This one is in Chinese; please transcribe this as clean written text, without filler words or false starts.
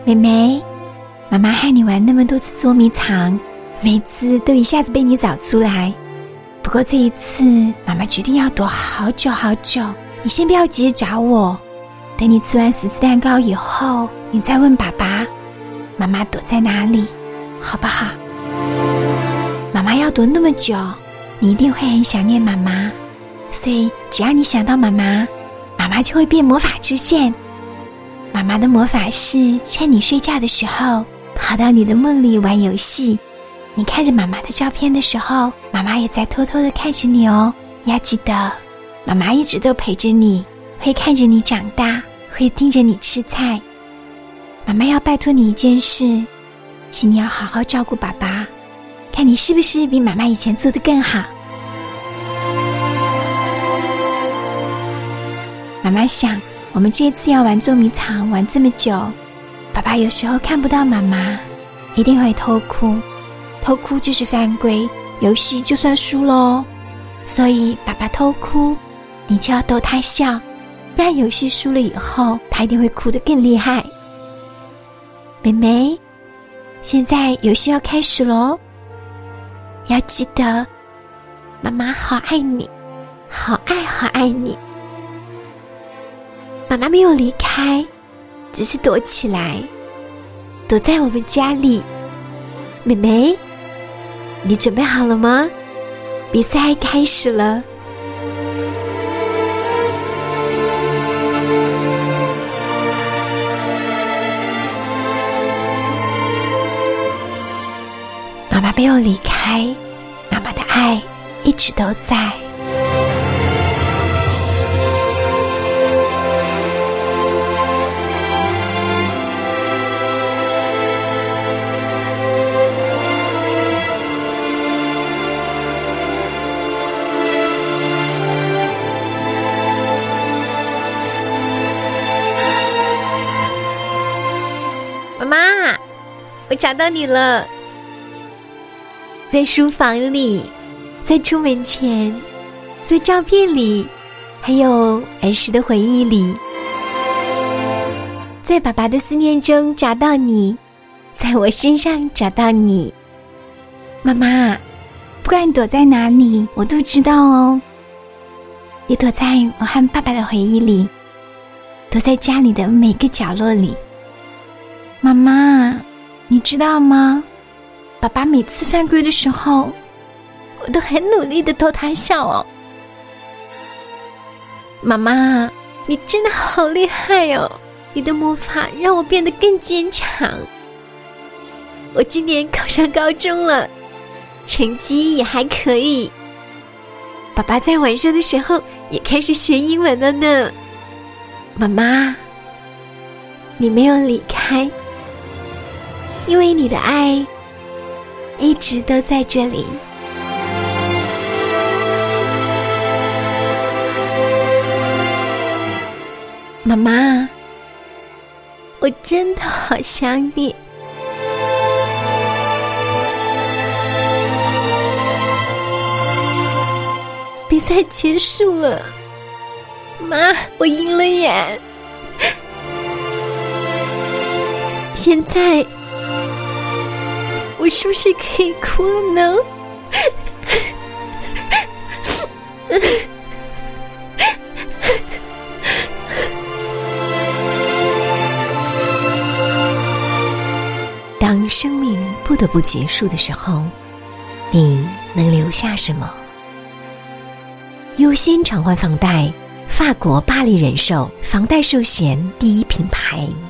妹妹，妈妈和你玩那么多次捉迷藏，每次都一下子被你找出来。不过这一次，妈妈决定要躲好久好久，你先不要急着找我。等你吃完10次蛋糕以后，你再问爸爸，妈妈躲在哪里，好不好？妈妈要躲那么久，你一定会很想念妈妈，所以只要你想到妈妈，妈妈就会变魔法出现。妈妈的魔法是趁你睡觉的时候，跑到你的梦里玩游戏。你看着妈妈的照片的时候，妈妈也在偷偷地看着你哦。要记得，妈妈一直都陪着你，会看着你长大，会盯着你吃菜。妈妈要拜托你一件事，请你要好好照顾爸爸，看你是不是比妈妈以前做得更好。妈妈想，我们这一次要玩捉迷藏玩这么久，爸爸有时候看不到妈妈，一定会偷哭。偷哭就是犯规，游戏就算输咯。所以爸爸偷哭，你就要逗他笑，不然游戏输了以后，他一定会哭得更厉害。妹妹，现在游戏要开始咯，要记得，妈妈好爱你，好爱好爱你。妈妈没有离开，只是躲起来，躲在我们家里。妹妹，你准备好了吗？比赛开始了。妈妈没有离开，妈妈的爱一直都在。 妈妈，我找到你了，在书房里，在出门前，在照片里，还有儿时的回忆里，在爸爸的思念中找到你，在我身上找到你。 妈妈，不管你躲在哪里，我都知道哦。你躲在我和爸爸的回忆里，躲在家里的每个角落里。妈妈，你知道吗？爸爸每次犯规的时候，我都很努力地逗他笑哦。 妈妈，你真的好厉害哦！你的魔法让我变得更坚强。我今年考上高中了，成绩也还可以。爸爸在晚上的时候也开始学英文了呢。妈妈，你没有离开，因为你的爱一直都在这里。妈妈，我真的好想你。比赛结束了，妈，我赢了耶！现在我是不是可以哭了呢？ 当生命不得不结束的时候，你能留下什么？优先偿还房贷，法国巴黎人寿房贷寿险第一品牌。